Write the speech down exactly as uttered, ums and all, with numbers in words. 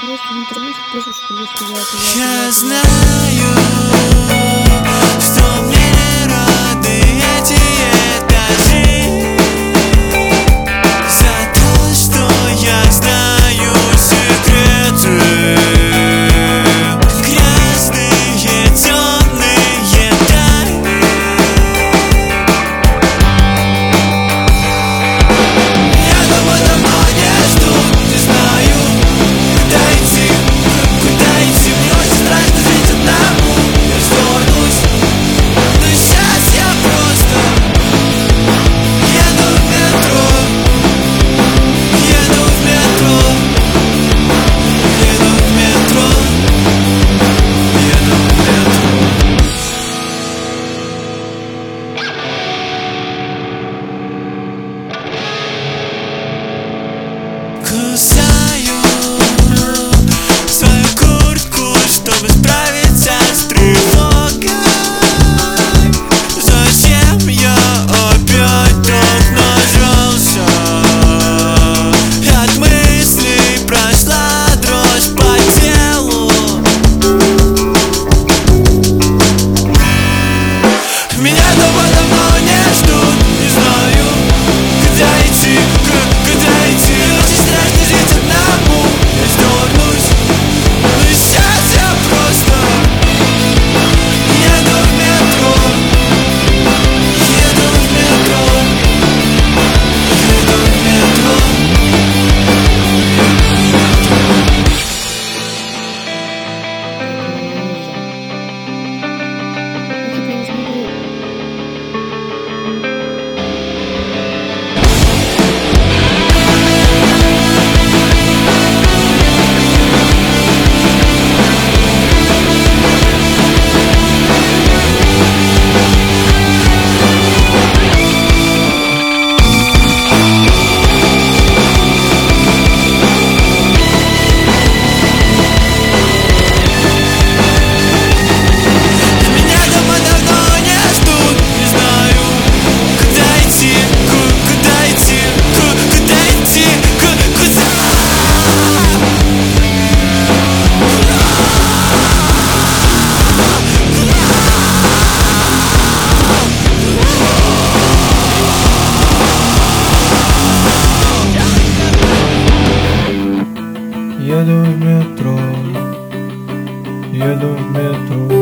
просто в интернете пишешь, что сказать. Я знаю, что мне не рады эти этажи, за то, что я знаю секреты, грязные, темные тайны. Я дома давно не жду, не знаю, куда идти, куда идти. Мне очень страшно жить одному, я вздорнусь, но сейчас я просто еду в метро, еду в метро, еду в метро, еду в метро. Кусаю свою куртку, чтобы справиться с тревогой. Зачем я опять так нажался? От мыслей прошла дрожь по телу. Меня дома давно не ждут, не знаю, куда идти, к- куда идти. Очень страшно жить одному, я вздорнусь, но сейчас я просто еду в метро, еду в метро, еду в метро, Я типа не смотрю. Меня дома давно не ждут, не знаю, куда идти, ку- куда идти, ку- куда идти, ку- куда. Еду в метро, еду в метро.